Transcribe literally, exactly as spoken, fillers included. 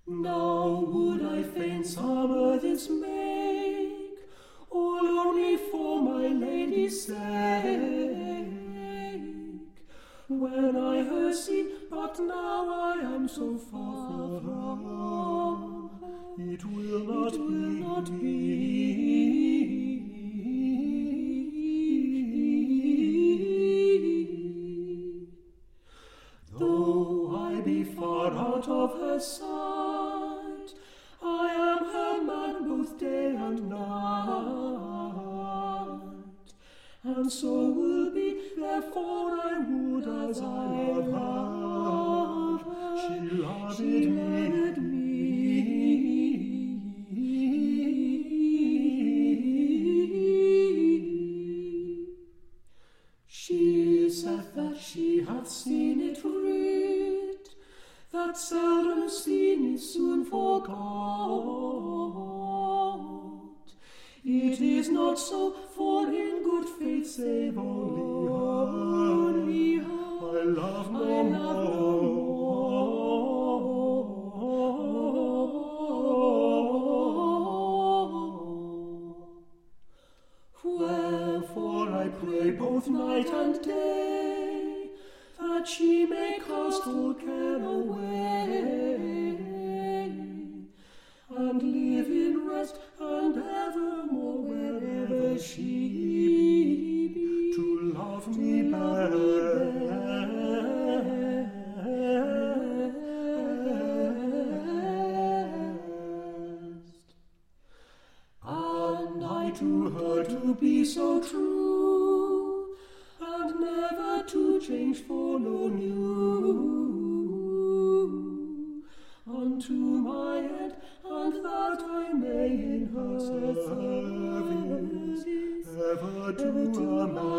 Now would I fain summer this make, all only for my lady's sake. When I her see, but now I am so far from her, it will not it will be. Not be. Though I be far out of her sight, I am her man both day and night, and so will be, therefore I would as I love her, she loved she me. Loved me. She saith that she hath seen it writ, that seldom seen is soon forgot. It is not so, for in good faith save only her, I love no I love more. Wherefore I pray both night and day, that she may cast all care away, and live in rest and evermore wherever she be, to love me best. And I to her to be so true, and never to change for no new, unto my end, and that I may in her service ever do a man